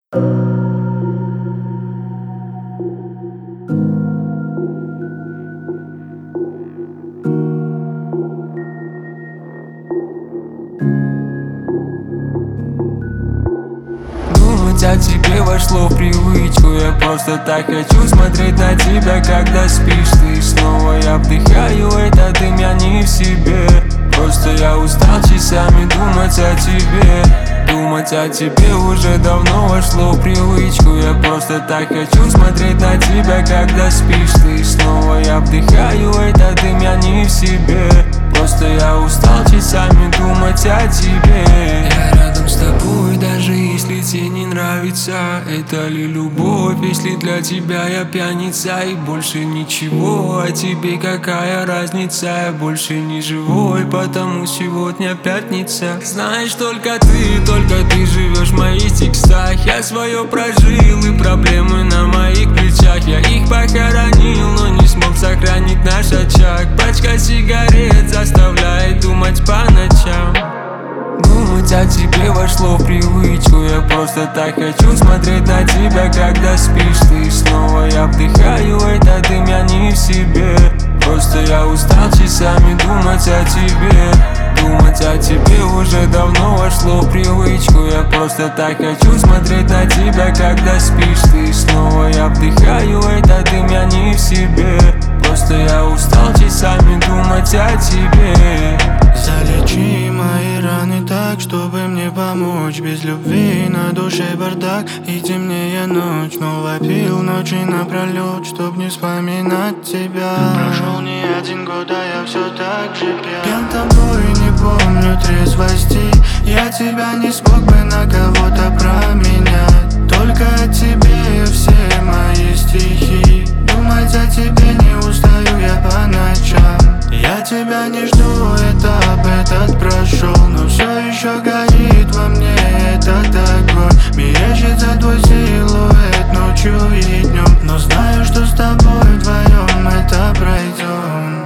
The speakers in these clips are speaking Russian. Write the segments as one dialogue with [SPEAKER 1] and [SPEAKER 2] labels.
[SPEAKER 1] Думать о тебе вошло в привычку. Я просто так хочу смотреть на тебя, когда спишь ты. Снова я вдыхаю этот дым, я не в себе. Просто я устал часами думать о тебе. Думать о тебе уже давно вошло в привычку. Я просто так хочу смотреть на тебя, когда спишь ты. Снова я вдыхаю этот дым, я не в себе. Просто я устал часами думать о тебе. Я рядом с тобой, даже если тебе не нравится. Это ли любовь, если для тебя я пьяница? И больше ничего, а тебе какая разница? Я больше не живой, потому сегодня пятница. Знаешь, только ты живешь в моих текстах. Я свое прожил, и проблемы на моих плечах. Я их похоронил, но не смог сохранить наш очаг. Пачка сигарет заставляет думать по ночам. Думать о тебе вошло в привычку. Я просто так хочу смотреть на тебя, когда спишь ты. Снова я вдыхаю этот дым, я не в себе. Просто я устал часами думать о тебе. Думать о тебе уже давно вошло в привычку. Я просто так хочу смотреть на тебя, когда спишь ты. Снова я вдыхаю этот дым, я не в себе. Просто я устал часами думать о тебе.
[SPEAKER 2] Залечи мои раны так, чтобы мне помочь. Без любви на душе бардак и темнее ночь. Снова пил ночи напролет, чтоб не вспоминать тебя. Прошел не один год, а я все так же пьян. Пьян тобой, не помню трезвости. Я тебя не смог бы на кого-то променять. Только о тебе все мои стихи. Думать о тебе не устаю я по ночам. Я тебя не жду, этап этот прошел, но все еще горит во мне этот огонь. Мерещится твой силуэт ночью и днем, но знаю, что с тобой вдвоем это пройдем.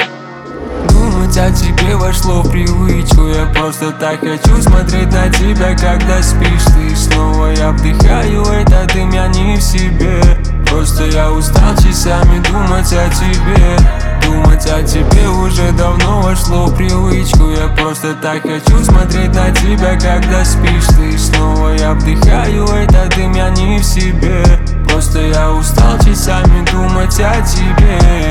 [SPEAKER 1] Думать о тебе вошло в привычку. Я просто так хочу смотреть на тебя, когда спишь ты. Снова я вдыхаю этот дым, я не в себе. Просто я устал часами думать о тебе. Думать о тебе уже давно вошло в привычку. Я просто так хочу смотреть на тебя, когда спишь ты. Снова я вдыхаю этот дым, я не в себе. Просто я устал часами думать о тебе.